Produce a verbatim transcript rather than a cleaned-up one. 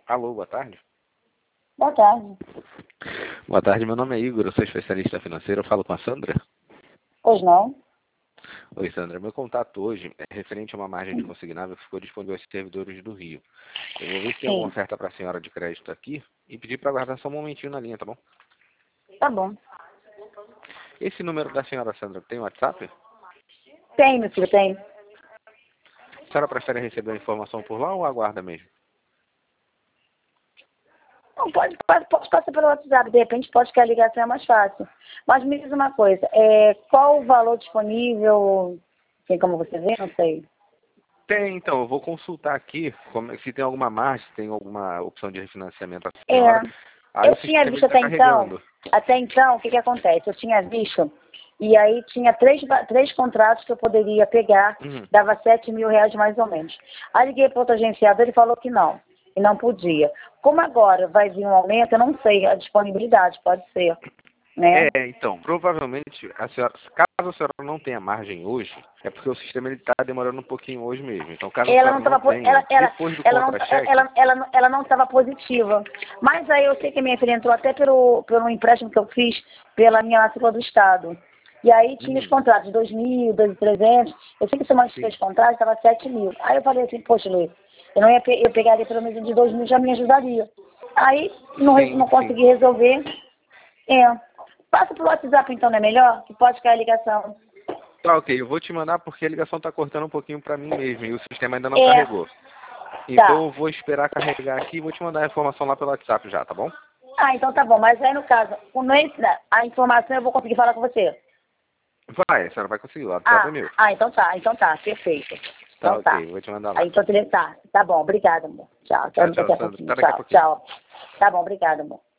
Alô, boa tarde. Boa tarde. Boa tarde, meu nome é Igor, eu sou especialista financeiro, eu falo com a Sandra. Pois não? Oi, Sandra, meu contato hoje é referente a uma margem de consignável que ficou disponível aos servidores do Rio. Eu vou ver se tem alguma Sim. oferta para a senhora de crédito aqui e pedir para aguardar só um momentinho na linha, tá bom? Tá bom. Esse número da senhora Sandra tem WhatsApp? Tem, meu filho, tem. A senhora prefere receber a informação por lá ou aguarda mesmo? Não, pode, pode, pode passar pelo WhatsApp, de repente pode que a ligação é mais fácil. Mas me diz uma coisa, é, qual o valor disponível? Tem como você ver? Não sei. Tem, então, eu vou consultar aqui como, se tem alguma margem, se tem alguma opção de refinanciamento para a É, senhora. Aí o eu tinha sistema visto está até então, carregando. até então, o que que acontece? Eu tinha visto, e aí tinha três, ba- três contratos que eu poderia pegar, Uhum. dava sete mil reais mais ou menos. Aí liguei para outro agenciado, ele falou que não, e não podia. Como agora vai vir um aumento, eu não sei a disponibilidade, pode ser, né? É, então, provavelmente, a senhora, caso a senhora não tenha margem hoje, é porque o sistema está demorando um pouquinho hoje mesmo. Então, caso a Ela não senhora não estava tenha, ela, ela, depois do ela não contra-cheque, ela, ela, não- ela não estava positiva. Mas aí eu sei que minha filha entrou até pelo, pelo empréstimo que eu fiz pela minha matrícula do Estado. E aí tinha os hum, contratos de dois mil, dois mil e trezentos. Eu sei que somando os sim, três contratos, estava sete mil. Aí eu falei assim, poxa, Luiz, eu não ia pe eu pegaria pelo menos de dois mil, já me ajudaria. Aí não, re- sim, não sim. consegui resolver. É. Passa pro WhatsApp então, não é melhor? Que pode cair a ligação. Tá, ok, eu vou te mandar porque a ligação está cortando um pouquinho para mim mesmo e o sistema ainda não É, carregou. Então, tá. eu vou esperar carregar aqui e vou te mandar a informação lá pelo WhatsApp já, tá bom? Ah, então tá bom. Mas aí, no caso, o mês, a informação eu vou conseguir falar com você. Vai, a senhora vai conseguir, o WhatsApp é Ah, meu. ah, então tá. Então tá. Perfeito. Tá, Então tá. ok, vou te mandar Aí, lá. então, tá. Tá bom. Obrigada, amor. Tchau. Até Tchau, daqui tchau, a Sandra. pouquinho. Até daqui a Tchau, pouquinho. tchau. Tá bom. Obrigada, amor.